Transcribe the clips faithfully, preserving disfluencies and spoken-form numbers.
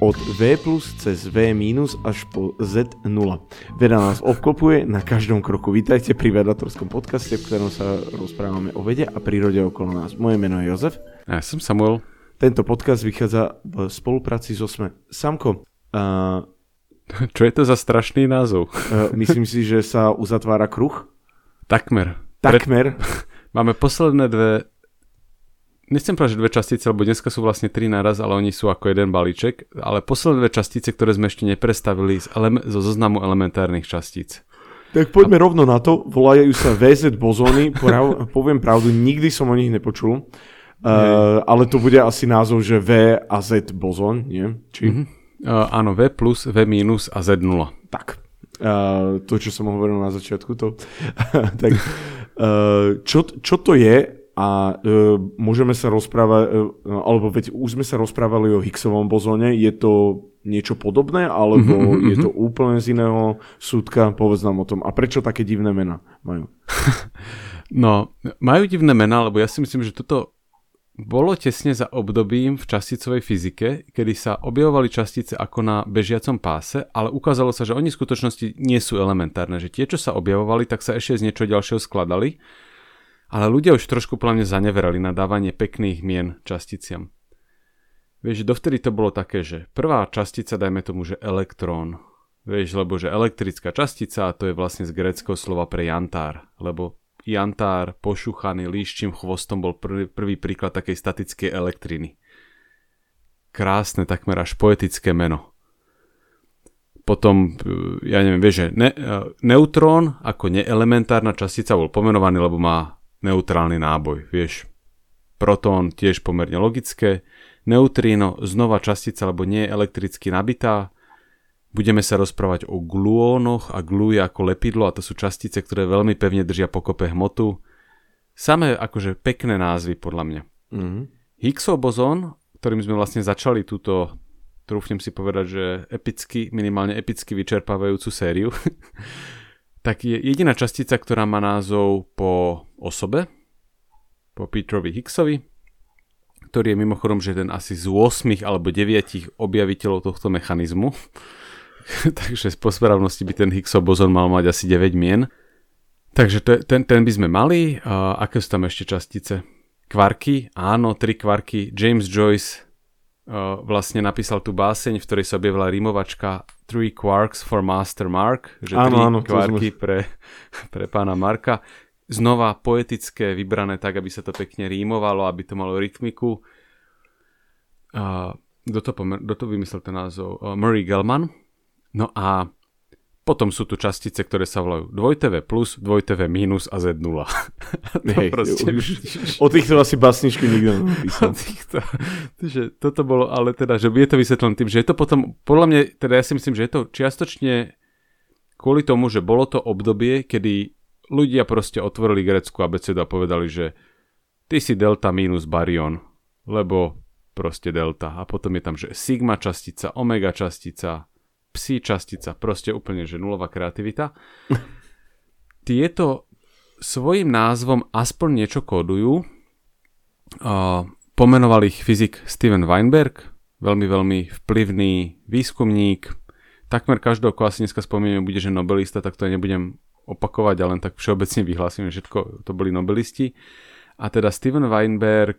od V plus cez V minus až po Z nula. Veda nás obklopuje na každom kroku. Vítajte pri vedatorskom podcaste, v ktorom sa rozprávame o vede a prírode okolo nás. Moje meno je Jozef. Ja som Samuel. Tento podcast vychádza v spolupráci so SME. Samko, uh, čo je to za strašný názov? Uh, myslím si, že sa uzatvára kruh? Takmer. Takmer. Pred... Máme posledné dve... Nechcem povedať, že dve častice, lebo dneska sú vlastne tri naraz, ale oni sú ako jeden balíček. Ale posledné dve častice, ktoré sme ešte neprestavili z ele- zo zoznamu elementárnych častíc. Tak poďme a... rovno na to. Volajú sa vé zet bozóny. Prav, poviem pravdu, nikdy som o nich nepočul. Uh, ale to bude asi názov, že V a Z bozón, nie? Či? Mm-hmm. Uh, áno, V plus, V minus a Z nula. Tak. Uh, to, čo som hovoril na začiatku, to. tak, uh, čo, čo to je? A uh, môžeme sa rozprávať, uh, alebo veď už sme sa rozprávali o Higgsovom bozóne, je to niečo podobné, alebo mm-hmm. je to úplne z iného súdka? Povedz nám o tom. A prečo také divné mená majú? No, majú divné mená, lebo ja si myslím, že toto bolo tesne za obdobím v časticovej fyzike, kedy sa objavovali častice ako na bežiacom páse, ale ukázalo sa, že oni v skutočnosti nie sú elementárne, že tie, čo sa objavovali, tak sa ešte z niečo ďalšieho skladali. Ale ľudia už trošku podľa mňa zaneverali na dávanie pekných mien časticiam. Vieš, dovtedy to bolo také, že prvá častica, dajme tomu, že elektrón. Vieš, lebo že elektrická častica, to je vlastne z gréckeho slova pre jantár. Lebo jantár, pošúchaný líščím chvostom bol prvý, prvý príklad takej statickej elektriny. Krásne, takmer až poetické meno. Potom, ja neviem, vieš, že ne, neutrón ako neelementárna častica bol pomenovaný, lebo má neutrálny náboj, vieš. Protón tiež pomerne logické. Neutríno znova častica, lebo nie je elektricky nabitá. Budeme sa rozprávať o gluónoch a glú je ako lepidlo a to sú častice, ktoré veľmi pevne držia pokope hmotu. Samé akože pekné názvy podľa mňa. Mm-hmm. Higgsov bozón, ktorým sme vlastne začali túto, trúfnem si povedať, že epicky, minimálne epicky vyčerpávajúcu sériu, tak je jediná častica, ktorá má názov po osobe, po Peterovi Higgsovi, ktorý je mimochodom, že ten asi z ôsmich alebo deviatich objaviteľov tohto mechanizmu. Takže z posprávnosti by ten Higgsov bozón mal mať asi deväť mien. Takže to, ten, ten by sme mali. Uh, aké sú tam ešte častice? Kvarky? Áno, tri kvarky. James Joyce Uh, vlastne napísal tú báseň, v ktorej sa objavila rímovačka Three Quarks for Master Mark, že áno, tri áno, kvarky sme... pre, pre pána Marka. Znova poetické, vybrané tak, aby sa to pekne rímovalo, aby to malo rytmiku. Uh, kto, to pomer- kto to vymyslel ten názov? Uh, Murray Gell-Mann. No a potom sú tu častice, ktoré sa volajú dvojité V plus, dvojité V minus a Z nula. Hej, proste... O týchto asi basničky nikto nepísal. Týchto, že toto bolo, ale teda, že je to vysvetlené tým, že je to potom, podľa mňa, teda ja si myslím, že je to čiastočne kvôli tomu, že bolo to obdobie, kedy ľudia proste otvorili grécku abecedu a povedali, že ty si delta minus baryon, lebo proste delta. A potom je tam, že sigma častica, omega častica, psi častica, proste úplne, že nulová kreativita. Tieto svojím názvom aspoň niečo kódujú. Uh, pomenoval ich fyzik Steven Weinberg, veľmi, veľmi vplyvný výskumník. Takmer každého, koho asi dneska spomíname, bude, že nobelista, tak to ja nebudem opakovať, ale len tak všeobecne vyhlásím, že všetko to boli nobelisti. A teda Steven Weinberg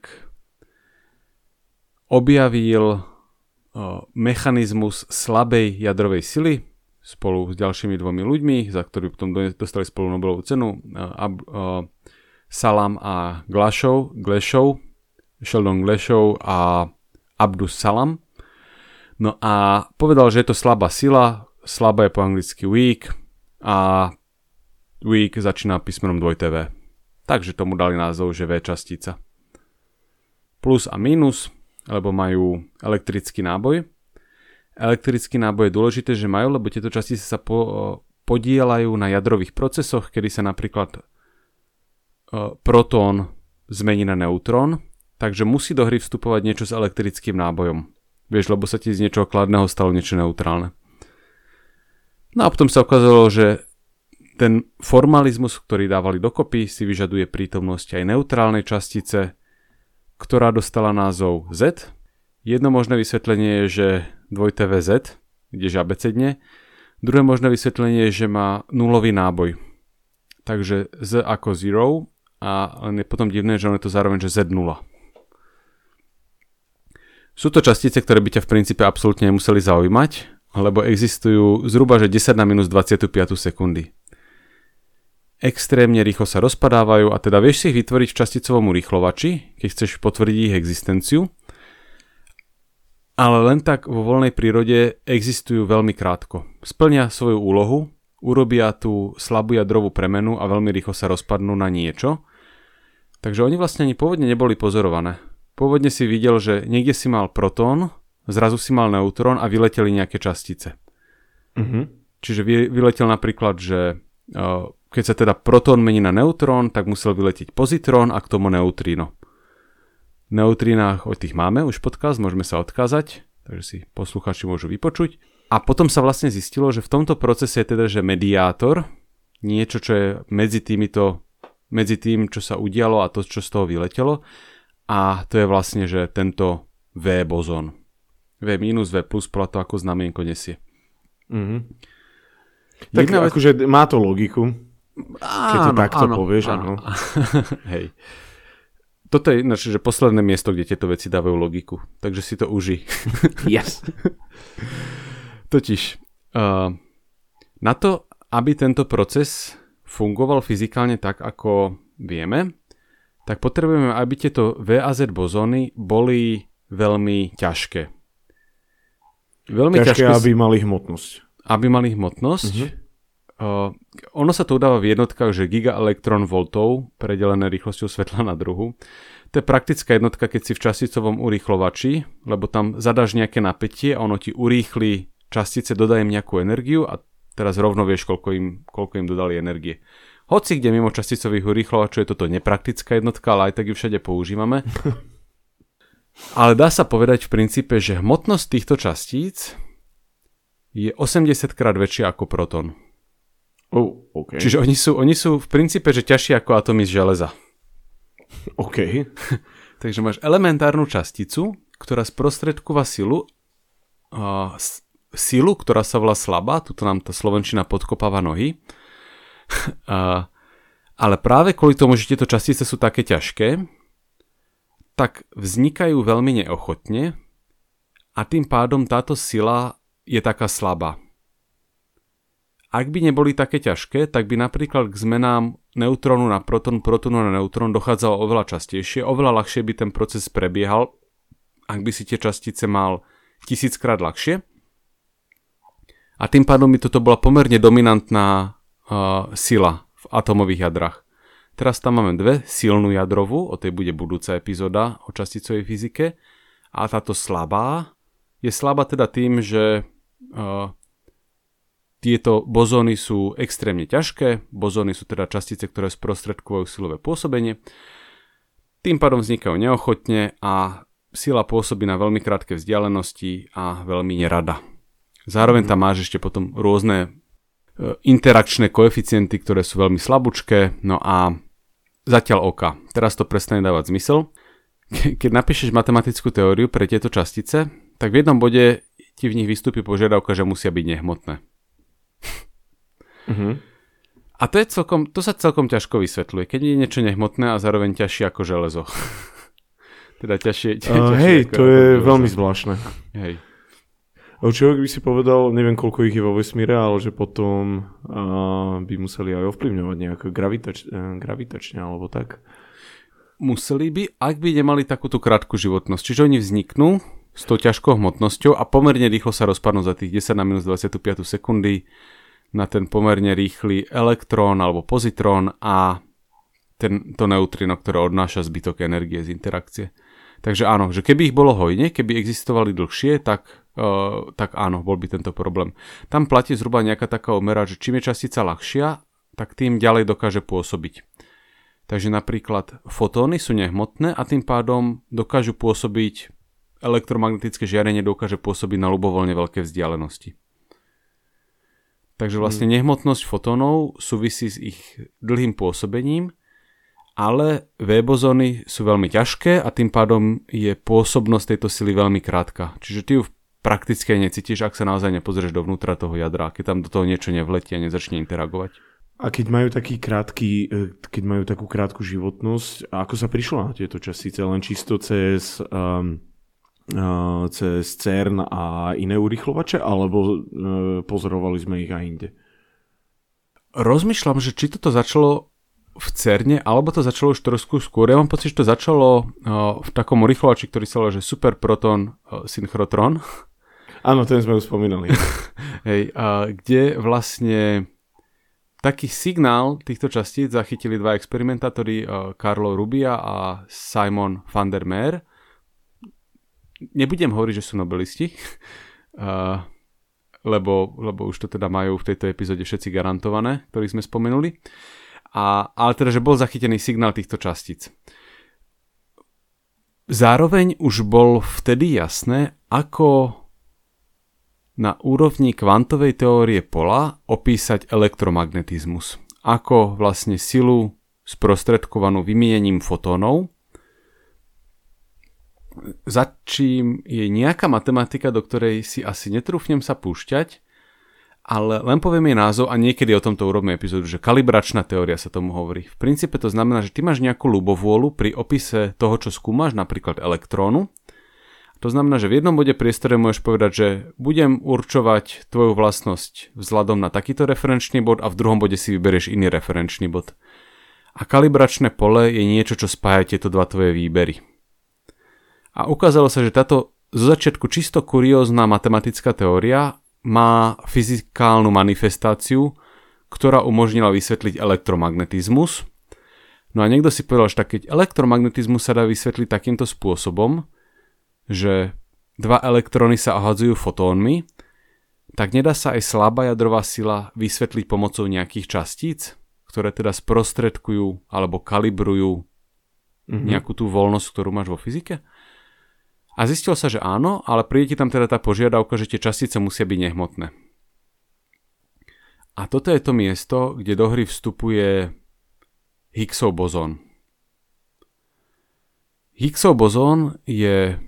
objavil mechanizmus slabej jadrovej sily spolu s ďalšími dvomi ľuďmi, za ktorú potom dostali spolu Nobelovú cenu, Ab, uh, Salam a Glashov, Glashov, Sheldon Glashov a Abdus Salam. No a povedal, že je to slabá sila, slabá je po anglicky weak a weak začína písmenom dvojité V. Takže tomu dali názov, že V častica. Plus a minus, lebo majú elektrický náboj. Elektrický náboj je dôležité, že majú, lebo tieto častice sa po, podielajú na jadrových procesoch, kedy sa napríklad uh, protón zmení na neutrón, takže musí do hry vstupovať niečo s elektrickým nábojom. Vieš, lebo sa ti z niečoho kladného stalo niečo neutrálne. No a potom sa ukázalo, že ten formalizmus, ktorý dávali dokopy, si vyžaduje prítomnosť aj neutrálnej častice, ktorá dostala názov Z. Jedno možné vysvetlenie je, že dvojité vé zet, ideš abecedne. Druhé možné vysvetlenie je, že má nulový náboj. Takže Z ako zero a len je potom divné, že on je to zároveň, že zet nula. Sú to častice, ktoré by ťa v princípe absolútne nemuseli zaujímať, lebo existujú zhruba že desať na minus dvadsaťpäť sekundy. Extrémne rýchlo sa rozpadávajú a teda vieš si ich vytvoriť v časticovom urýchlovači, keď chceš potvrdiť ich existenciu, ale len tak vo voľnej prírode existujú veľmi krátko. Splnia svoju úlohu, urobia tú slabú jadrovú premenu a veľmi rýchlo sa rozpadnú na niečo, takže oni vlastne ani pôvodne neboli pozorované. Pôvodne si videl, že niekde si mal protón, zrazu si mal neutrón a vyleteli nejaké častice. Mm-hmm. Čiže vy, vyletel napríklad, že uh, keď sa teda protón mení na neutrón, tak musel vyletieť pozitrón a k tomu neutríno. V neutrínach od tých máme už podcast, môžeme sa odkázať, takže si posluchači môžu vypočuť. A potom sa vlastne zistilo, že v tomto procese je teda, že mediátor, niečo, čo je medzi týmito, medzi tým, čo sa udialo a to, čo z toho vyletelo. A to je vlastne, že tento V bozón. V minus, V plus, podľa to ako znamienko nesie. Mm-hmm. Tak Jedna akože vec... má to logiku. Áno, keď to takto áno, povieš, áno. áno. Hej. Toto je ináč, že posledné miesto, kde tieto veci dávajú logiku. Takže si to uži. Yes. Totiž, uh, na to, aby tento proces fungoval fyzikálne tak, ako vieme, tak potrebujeme, aby tieto V a Z bozóny boli veľmi ťažké. Veľmi ťažké, ťažké, aby mali hmotnosť. Aby mali hmotnosť. Uh-huh. Uh, ono sa to udáva v jednotkách, že gigaelektron voltov, predelené rýchlosťou svetla na druhu. To je praktická jednotka, keď si v časticovom urýchlovači, lebo tam zadáš nejaké napätie a ono ti urýchli častice, dodá im nejakú energiu a teraz rovno vieš, koľko im, koľko im dodali energie. Hoci kde mimo časticových urýchlovačov je toto nepraktická jednotka, ale aj tak ju všade používame. Ale dá sa povedať v princípe, že hmotnosť týchto častíc je osemdesiat krát väčšia ako protón. Oh, okay. Čiže oni sú, oni sú v princípe, že ťažšie ako atómy z železa. OK. Takže máš elementárnu časticu, ktorá sprostredkúva silu, uh, silu, ktorá sa volá slabá, tuto nám tá slovenčina podkopáva nohy. Uh, ale práve kvôli tomu, že tieto častice sú také ťažké, tak vznikajú veľmi neochotne a tým pádom táto sila je taká slabá. Ak by neboli také ťažké, tak by napríklad k zmenám neutrónu na protón, protónu na neutrón dochádzalo oveľa častejšie, oveľa ľahšie by ten proces prebiehal, ak by si tie častice mal tisíckrát ľahšie. A tým pádom by toto bola pomerne dominantná uh, sila v atómových jadrách. Teraz tam máme dve, silnú jadrovú, o tej bude budúca epizóda o časticovej fyzike, a táto slabá je slabá teda tým, že uh, tieto bozóny sú extrémne ťažké, bozóny sú teda častice, ktoré sprostredkujú silové pôsobenie, tým pádom vznikajú neochotne a sila pôsobí na veľmi krátke vzdialenosti a veľmi nerada. Zároveň tam máš ešte potom rôzne uh, interakčné koeficienty, ktoré sú veľmi slabúčké, no a zatiaľ oka. Teraz to prestane dávať zmysel. Keď napíšeš matematickú teóriu pre tieto častice, tak v jednom bode ti v nich vystúpi požiadavka, že musia byť nehmotné. Uh-huh. A to, je celkom, to sa celkom ťažko vysvetľuje, keď je niečo nehmotné a zároveň ťažšie ako železo. teda ťažšie, ťažšie uh, Hej, ako to je železo. Veľmi zvláštne. Hej. Človek by si povedal, neviem koľko ich je vo vesmíre, ale že potom uh, by museli aj ovplyvňovať nejako gravitač, uh, gravitačne alebo tak. Museli by, ak by nemali takúto krátku životnosť. Čiže oni vzniknú s tou ťažkou hmotnosťou a pomerne rýchlo sa rozpadnú za tých desať na minus dvadsaťpäť sekundy na ten pomerne rýchly elektrón alebo pozitrón a ten, to neutrino, ktoré odnáša zbytok energie z interakcie. Takže áno, že keby ich bolo hojne, keby existovali dlhšie, tak, uh, tak áno, bol by tento problém. Tam platí zhruba nejaká taká omera, že čím je častica ľahšia, tak tým ďalej dokáže pôsobiť. Takže napríklad fotóny sú nehmotné a tým pádom dokážu pôsobiť, elektromagnetické žiarenie dokáže pôsobiť na ľubovoľne veľké vzdialenosti. Takže vlastne nehmotnosť fotónov súvisí s ich dlhým pôsobením, ale V-bozóny sú veľmi ťažké a tým pádom je pôsobnosť tejto sily veľmi krátka. Čiže ty ju v prakticky necítiš, ak sa naozaj nepozrieš dovnútra toho jadra, keď tam do toho niečo nevletí a nezačne interagovať. A keď majú taký krátky, keď majú takú krátku životnosť, ako sa prišlo na tieto častice? Len čisto cez, um, uh, cez CERN a iné urýchlovače, alebo uh, pozorovali sme ich aj inde? Rozmýšľam, že či toto začalo v CERNe, alebo to začalo už trošku skôr. Ja mám pocit, že to začalo uh, v takom urýchlovači, ktorý sa volá, že Superproton uh, Synchrotron. Áno, ten sme už spomínali. Hej, uh, kde vlastne taký signál týchto častíc zachytili dva experimentátori, uh, Carlo Rubbia a Simon van der Meer. Nebudem hovoriť, že sú nobelisti, uh, lebo, lebo už to teda majú v tejto epizóde všetci garantované, ktorých sme spomenuli. A, ale teda, že bol zachytený signál týchto častíc. Zároveň už bol vtedy jasné, ako na úrovni kvantovej teórie pola opísať elektromagnetizmus. Ako vlastne silu sprostredkovanú vymienením fotónov, za čím je nejaká matematika, do ktorej si asi netrúfnem sa púšťať, ale len poviem jej názov a niekedy o tomto urobíme epizódu, že kalibračná teória sa tomu hovorí. V princípe to znamená, že ty máš nejakú ľubovôľu pri opise toho, čo skúmaš, napríklad elektrónu. To znamená, že v jednom bode priestore môžeš povedať, že budem určovať tvoju vlastnosť vzhľadom na takýto referenčný bod a v druhom bode si vyberieš iný referenčný bod. A kalibračné pole je niečo, čo spája tieto dva tvoje výbery. A ukázalo sa, že táto zo začiatku čisto kuriózna matematická teória má fyzikálnu manifestáciu, ktorá umožnila vysvetliť elektromagnetizmus. No a niekto si povedal, že tak keď elektromagnetizmus sa dá vysvetliť takýmto spôsobom, že dva elektróny sa ohadzujú fotónmi, tak nedá sa aj slabá jadrová sila vysvetliť pomocou nejakých častíc, ktoré teda sprostredkujú alebo kalibrujú mm-hmm. nejakú tú voľnosť, ktorú máš vo fyzike? A zistilo sa, že áno, ale príde ti tam teda tá požiadavka, že tie častice musia byť nehmotné. A toto je to miesto, kde do hry vstupuje Higgsov bozón. Higgsov bozón je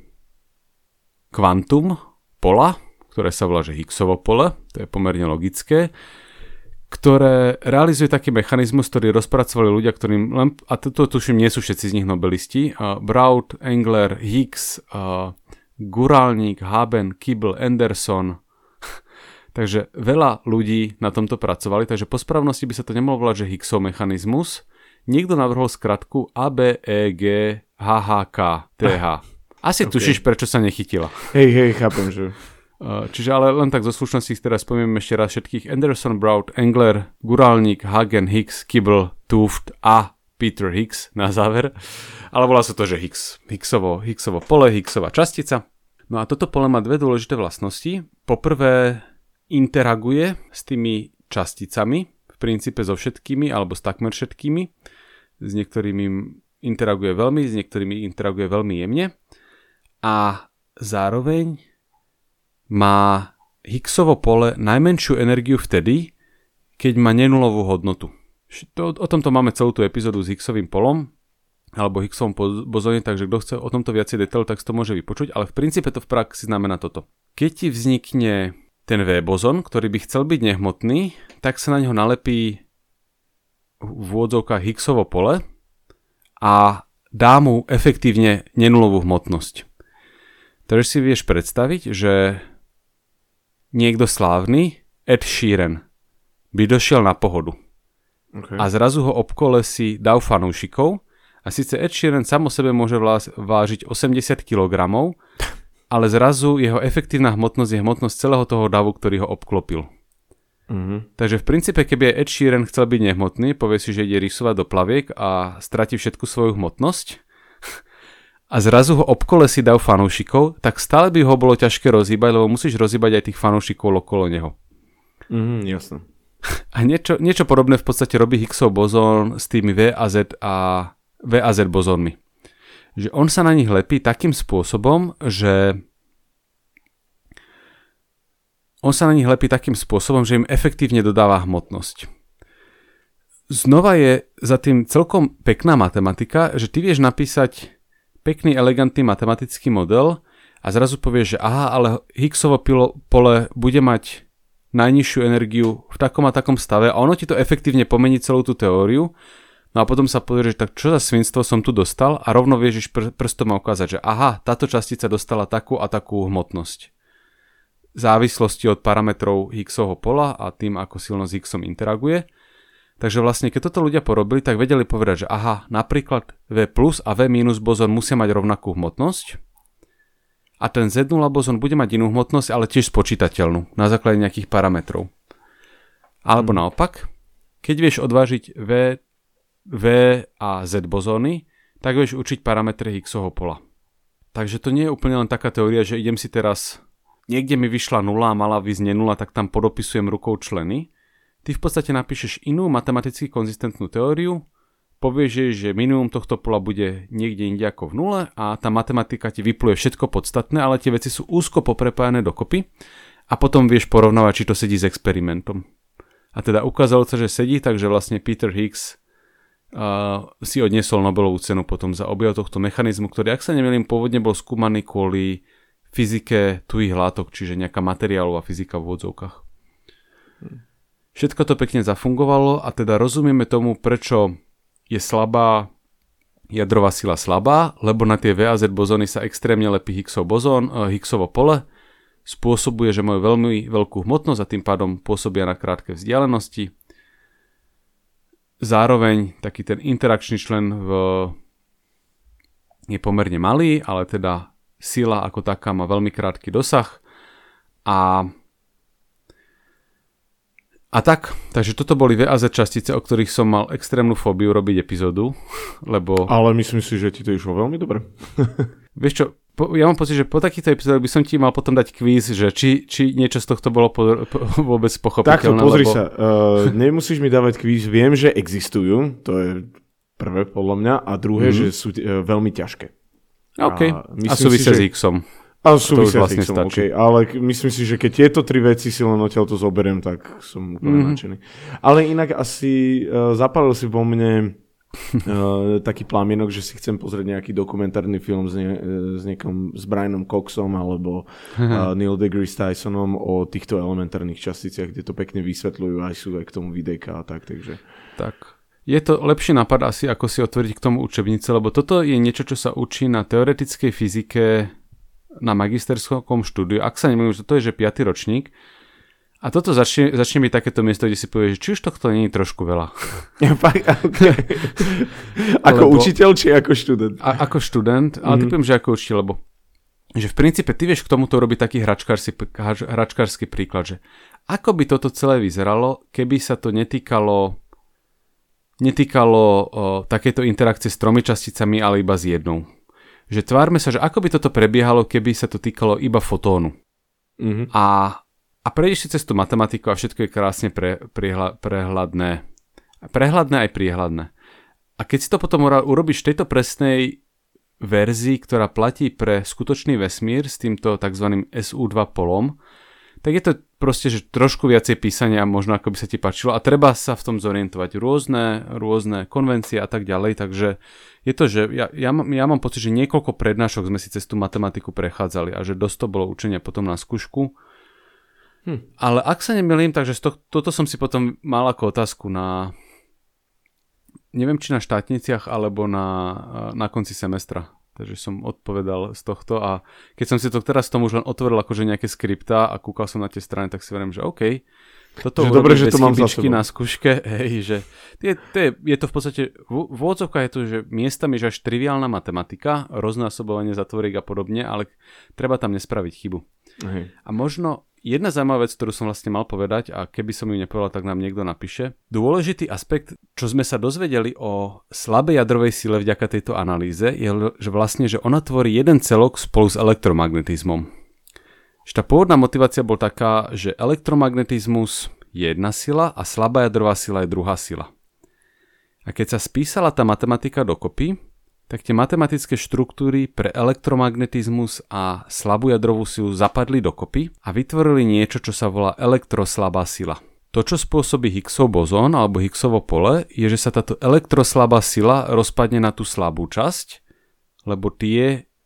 kvantum pola, ktoré sa volá, že Higgsovo pole, to je pomerne logické, ktoré realizuje taký mechanizmus, ktorý rozpracovali ľudia, ktorým len, a toto tuším, nie sú všetci z nich nobelisti, uh, Braut, Engler, Higgs, uh, Guralník, Haben, Kibble, Anderson, takže veľa ľudí na tomto pracovali, takže po správnosti by sa to nemohlo volať, že Higgsov mechanizmus. Niekto navrhol skratku A B E G H H K T H. Asi okay. Tušíš, prečo sa nechytila. Hej, hej, chápem, že... Čiže ale len tak zo slušnosti teraz spomínam ešte raz všetkých: Anderson, Braut, Engler, Guralník, Hagen, Higgs, Kibble, Tooft a Peter Higgs na záver. Ale volá sa to, že Higgs. Higgsovo, Higgsovo pole, Higgsová častica. No a toto pole má dve dôležité vlastnosti. Poprvé interaguje s tými časticami, v princípe so všetkými alebo s takmer všetkými. S niektorými interaguje veľmi, s niektorými interaguje veľmi jemne. A zároveň má Higgsovo pole najmenšiu energiu vtedy, keď má nenulovú hodnotu. To, o tomto máme celú tú epizódu s Higgsovým polom, alebo Higgsovom bozóne, takže kto chce o tomto viacej detail, tak to môže vypočuť, ale v princípe to v praxi znamená toto. Keď ti vznikne ten V bozón, ktorý by chcel byť nehmotný, tak sa na neho nalepí v úvodzovkách Higgsovo pole a dá mu efektívne nenulovú hmotnosť. Takže si vieš predstaviť, že niekto slávny, Ed Sheeran, by došiel na pohodu. Okay. A zrazu ho obkolesí dav fanúšikov. A síce Ed Sheeran sám o sebe môže vážiť osemdesiat kilogramov, ale zrazu jeho efektívna hmotnosť je hmotnosť celého toho davu, ktorý ho obklopil. Mm-hmm. Takže v princípe, keby Ed Sheeran chcel byť nehmotný, povie si, že ide rysovať do plaviek a stratí všetku svoju hmotnosť, a zrazu ho obkolesí dav fanúšikov, tak stále by ho bolo ťažké rozhýbať, lebo musíš rozhýbať aj tých fanúšikov okolo neho. Mhm, jasné. A niečo, niečo podobné v podstate robí Higgsov bozón s tými V a Z a V a Z bozónmi. Že on sa na nich lepí takým spôsobom, že on sa na nich lepí takým spôsobom, že im efektívne dodáva hmotnosť. Znova je za tým celkom pekná matematika, že ty vieš napísať pekný, elegantný matematický model a zrazu povieš, že aha, ale Higgsovo pole bude mať najnižšiu energiu v takom a takom stave a ono ti to efektívne pomení celú tú teóriu. No a potom sa pozrieš, tak čo za svinstvo som tu dostal a rovno vieš pr- prstom ukázať, že aha, táto častica dostala takú a takú hmotnosť. V závislosti od parametrov Higgsovho pola a tým, ako silno s Higgsom interaguje. Takže vlastne, keď toto ľudia porobili, tak vedeli povedať, že aha, napríklad V plus a V minus bozón musia mať rovnakú hmotnosť a ten Z nula bozón bude mať inú hmotnosť, ale tiež spočítateľnú na základe nejakých parametrov. Alebo hmm. naopak, keď vieš odvážiť V, V a Z bozóny, tak vieš učiť parametre Higgsovho pola. Takže to nie je úplne len taká teória, že idem si teraz, niekde mi vyšla nula a mala výsť nie nula, tak tam podopisujem rukou členy. Ty v podstate napíšeš inú matematicky konzistentnú teóriu, povieš, že minimum tohto pola bude niekde inde ako v nule a tá matematika ti vypluje všetko podstatné, ale tie veci sú úzko poprepájané dokopy a potom vieš porovnávať, či to sedí s experimentom. A teda ukázalo sa, že sedí, takže vlastne Peter Higgs uh, si odniesol Nobelovú cenu potom za objav tohto mechanizmu, ktorý, ak sa nemýlim, pôvodne bol skúmaný kvôli fyzike tuhých látok, čiže nejaká materiálová fyzika v úvodzovkách. Hmm. Všetko to pekne zafungovalo a teda rozumieme tomu, prečo je slabá jadrová sila slabá, lebo na tie V a Z bozóny sa extrémne lepí Higgsov bozón, Higgsovo pole, spôsobuje, že majú veľmi veľkú hmotnosť a tým pádom pôsobia na krátke vzdialenosti. Zároveň taký ten interakčný člen v... je pomerne malý, ale teda sila ako taká má veľmi krátky dosah a A tak, takže toto boli V a Z častice, o ktorých som mal extrémnu fóbiu robiť epizódu, lebo... Ale myslím si, že ti to išlo veľmi dobre. Vieš čo, po, ja mám pocit, že po takýchto epizódach by som ti mal potom dať kvíz, že či, či niečo z tohto bolo po, po, vôbec pochopiteľné. Takto, pozri lebo... sa, uh, nemusíš mi dávať kvíz, viem, že existujú, to je prvé podľa mňa, a druhé, mm-hmm. že sú uh, veľmi ťažké. OK, a, a súvisia si, s Higgsom. Ale súvisia vlastne s Higgsom, okay. Ale myslím si, že keď tieto tri veci si len odtiaľ to zoberiem, tak som úplne mm-hmm. nadšený. Ale inak asi uh, zapálil si vo mne uh, taký plamienok, že si chcem pozrieť nejaký dokumentárny film s, ne, s niekom, s Brianom Coxom alebo uh, Neil deGrasse Tysonom o týchto elementárnych časticiach, kde to pekne vysvetľujú, aj sú aj k tomu videjka a tak, takže... Tak. Je to lepší nápad asi, ako si otvoriť k tomu učebnice, lebo toto je niečo, čo sa učí na teoretickej fyzike na magisterskom štúdiu. Ak sa nemýlim, že to je že piaty ročník. A toto začne, začne byť takéto miesto, kde si povieš, že či už tohto nie je trošku veľa. Okay. Ako lebo, učiteľ, či ako študent? A, ako študent, ale mm. typujem, že ako učiteľ, lebo že v princípe ty vieš k tomuto robiť taký hračkársky, hračkársky príklad, že ako by toto celé vyzeralo, keby sa to netýkalo netýkalo o, takéto interakcie s tromi časticami, ale iba s jednou. Že tvárme sa, že ako by toto prebiehalo, keby sa to týkalo iba fotónu. Mm-hmm. A, a prejdeš si cez tú matematiku a všetko je krásne pre, prehla, prehľadné. Prehľadné aj priehľadné. A keď si to potom urobíš v tejto presnej verzii, ktorá platí pre skutočný vesmír s týmto tzv. es ú dva polom, tak je to proste, že trošku viacej písania možno ako by sa ti páčilo a treba sa v tom zorientovať rôzne, rôzne konvencie a tak ďalej, takže je to, že ja, ja, ja mám pocit, že niekoľko prednášok sme si cez tú matematiku prechádzali a že dosť to bolo učenia potom na skúšku. Hm. Ale ak sa nemýlim, takže to, toto som si potom mal ako otázku na neviem, či na štátniciach alebo na, na konci semestra. Takže som odpovedal z tohto a keď som si to teraz tomu už len otvoril akože nejaké skripta a kúkal som na tie strany, tak si verím, že OK, toto dobre, že to mám za sebou. Na skúške, hej, že je, to je, je to v podstate, v, v odzovkách je to, že miestami je až triviálna matematika, roznásobovanie zatvoriek a podobne, ale treba tam nespraviť chybu. Hej. A možno jedna zaujímavá vec, ktorú som vlastne mal povedať a keby som ju nepovedal, tak nám niekto napíše. Dôležitý aspekt, čo sme sa dozvedeli o slabej jadrovej sile vďaka tejto analýze, je, že vlastne, že ona tvorí jeden celok spolu s elektromagnetizmom. Že tá pôvodná motivácia bola taká, že elektromagnetizmus je jedna sila a slabá jadrová sila je druhá sila. A keď sa spísala tá matematika dokopy, tak tie matematické štruktúry pre elektromagnetizmus a slabú jadrovú silu zapadli dokopy a vytvorili niečo, čo sa volá elektroslabá sila. To, čo spôsobí Higgsov bozón alebo Higgsovo pole, je, že sa táto elektroslabá sila rozpadne na tú slabú časť, lebo tie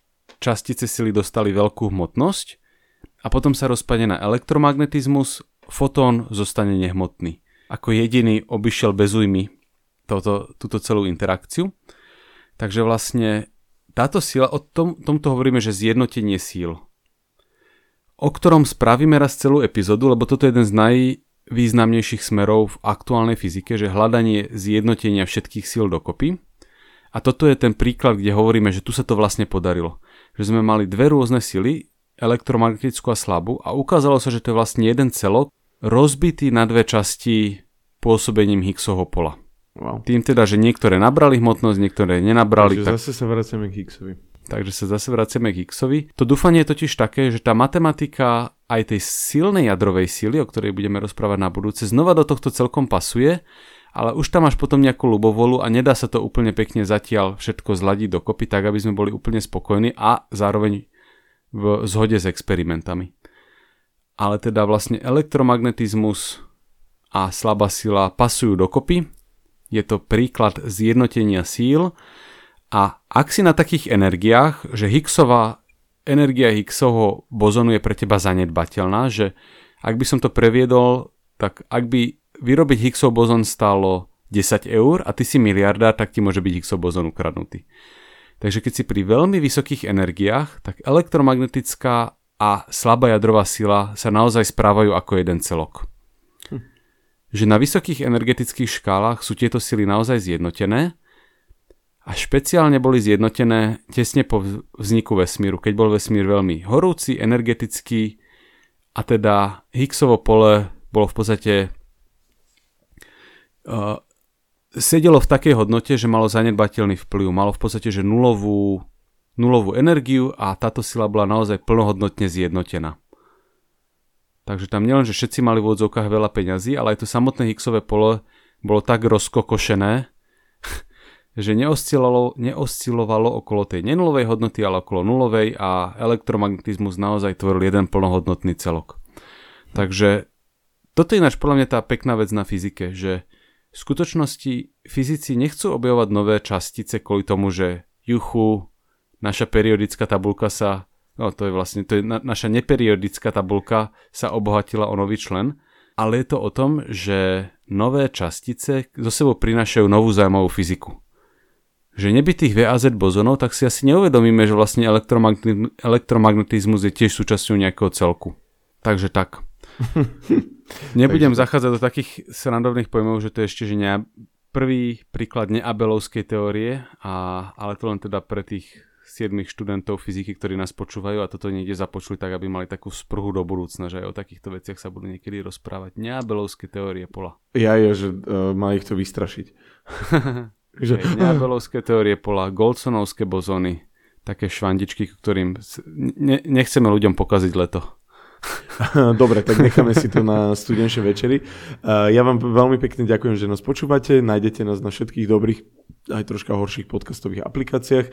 častice sily dostali veľkú hmotnosť a potom sa rozpadne na elektromagnetizmus, fotón zostane nehmotný. Ako jediný obišiel bez újmy toto, túto celú interakciu. Takže vlastne táto sila, o tom, tomto hovoríme, že zjednotenie síl, o ktorom spravíme raz celú epizódu, lebo toto je jeden z najvýznamnejších smerov v aktuálnej fyzike, že hľadanie zjednotenia všetkých síl dokopy. A toto je ten príklad, kde hovoríme, že tu sa to vlastne podarilo. Že sme mali dve rôzne sily, elektromagnetickú a slabú, a ukázalo sa, že to je vlastne jeden celok, rozbitý na dve časti pôsobením Higgsovho pola. Wow. Tým teda, že niektoré nabrali hmotnosť, niektoré nenabrali. Takže tak... zase sa vraciame k Higgsovi. Takže sa zase vraciame k Higgsovi. To dúfanie je totiž také, že tá matematika aj tej silnej jadrovej síly, o ktorej budeme rozprávať na budúce, znova do tohto celkom pasuje, ale už tam máš potom nejakú ľubovolu a nedá sa to úplne pekne zatiaľ všetko zladiť dokopy, tak aby sme boli úplne spokojní a zároveň v zhode s experimentami. Ale teda vlastne elektromagnetizmus a slabá sila pasujú dokopy. Je to príklad zjednotenia síl a ak si na takých energiách, že Higgsová energia Higgsovho bozonu je pre teba zanedbateľná, že ak by som to previedol, tak ak by vyrobiť Higgsov bozon stálo desať eur a ty si miliardár, tak ti môže byť Higgsov bozon ukradnutý. Takže keď si pri veľmi vysokých energiách, tak elektromagnetická a slabá jadrová sila sa naozaj správajú ako jeden celok. Hm. Že na vysokých energetických škálach sú tieto sily naozaj zjednotené a špeciálne boli zjednotené tesne po vzniku vesmíru, keď bol vesmír veľmi horúci, energetický a teda Higgsovo pole bolo v podstate uh, sedelo v takej hodnote, že malo zanedbateľný vplyv. Malo v podstate, že nulovú, nulovú energiu a táto sila bola naozaj plnohodnotne zjednotená. Takže tam nielen, že všetci mali v odzovkách veľa peňazí, ale aj to samotné Higgsové pole bolo tak rozkokošené, že neoscilovalo, neoscilovalo okolo tej nenulovej hodnoty, ale okolo nulovej a elektromagnetizmus naozaj tvoril jeden plnohodnotný celok. Takže toto je ináč podľa mňa tá pekná vec na fyzike, že v skutočnosti fyzici nechcú objavovať nové častice kvôli tomu, že juchu, naša periodická tabuľka sa, no to je vlastne, to je na, naša neperiodická tabuľka sa obohatila o nový člen, ale je to o tom, že nové častice zo sebou prinášajú novú zaujímavú fyziku. Že nebytých V a Z bozonov, tak si asi neuvedomíme, že vlastne elektromagneti- elektromagnetizmus je tiež súčasťou nejakého celku. Takže tak. Nebudem zachádzať do takých srandovných pojmov, že to je ešte že ne, prvý príklad neabelovskej teórie, a, ale to len teda pre tých siedmich študentov fyziky, ktorí nás počúvajú a toto niekde započuli, tak aby mali takú sprhu do budúcna, že aj o takýchto veciach sa budú niekedy rozprávať. Neabelovské teórie pola. Ja je, že uh, má ich to vystrašiť. že... Neabelovské teórie pola, Goldsonovské bozóny, také švandičky, ktorým ne, nechceme ľuďom pokaziť leto. Dobre, tak necháme si to na studenčnej večeri. Ja vám veľmi pekne ďakujem, že nás počúvate. Nájdete nás na všetkých dobrých, aj troška horších podcastových aplikáciách.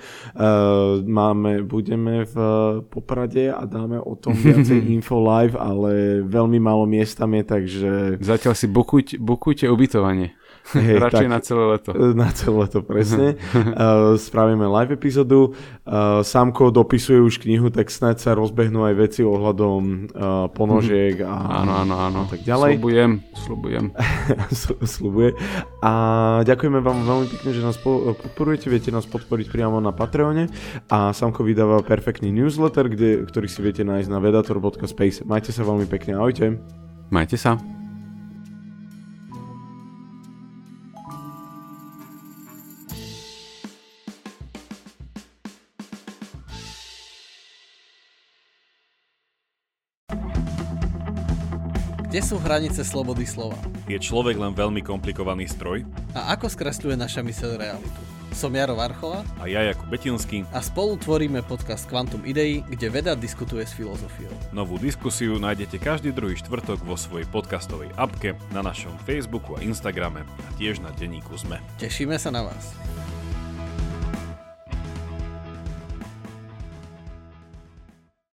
Máme, budeme v Poprade a dáme o tom viacej info live, ale veľmi málo miest tam je, takže... Zatiaľ si bukujte, bukujte ubytovanie. Hey, radšej tak, na celé leto. Na celé leto, presne. uh, spravíme live epizódu. Uh, Sámko dopisuje už knihu, tak snáď sa rozbehnú aj veci ohľadom uh, ponožiek a, áno, áno, áno. a tak ďalej. Sľubujem, sľubujem. Sľubuje. A ďakujeme vám veľmi pekne, že nás podporujete. Viete nás podporiť priamo na Patreone. A Sámko vydáva perfektný newsletter, kde, ktorý si viete nájsť na vedator bodka space. Majte sa veľmi pekne. Ahojte. Majte sa. Kde sú hranice slobody slova? Je človek len veľmi komplikovaný stroj? A ako skresľuje naša myseľ realitu? Som Jaro Varchola a ja Jakub Betinský a spolu tvoríme podcast Quantum Idei, kde veda diskutuje s filozofiou. Novú diskusiu nájdete každý druhý štvrtok vo svojej podcastovej appke, na našom Facebooku a Instagrame a tiež na denníku es em e. Tešíme sa na vás.